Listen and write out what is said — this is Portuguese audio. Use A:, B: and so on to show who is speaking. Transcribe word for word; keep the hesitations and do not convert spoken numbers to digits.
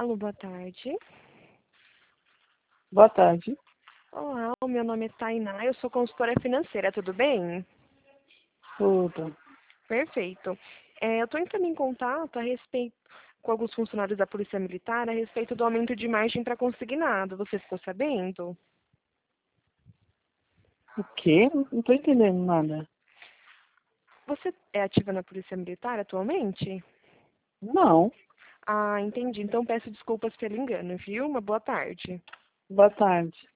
A: Alô, boa tarde.
B: Boa tarde.
A: Olá, o meu nome é Tainá, eu sou consultora financeira, tudo bem?
B: Tudo.
A: Perfeito. É, eu estou entrando em contato a respeito com alguns funcionários da Polícia Militar a respeito do aumento de margem para consignado. Você ficou sabendo?
B: O quê? Não tô entendendo nada.
A: Você é ativa na Polícia Militar atualmente?
B: Não.
A: Ah, entendi. Então peço desculpas pelo engano, viu? Uma boa tarde.
B: Boa tarde.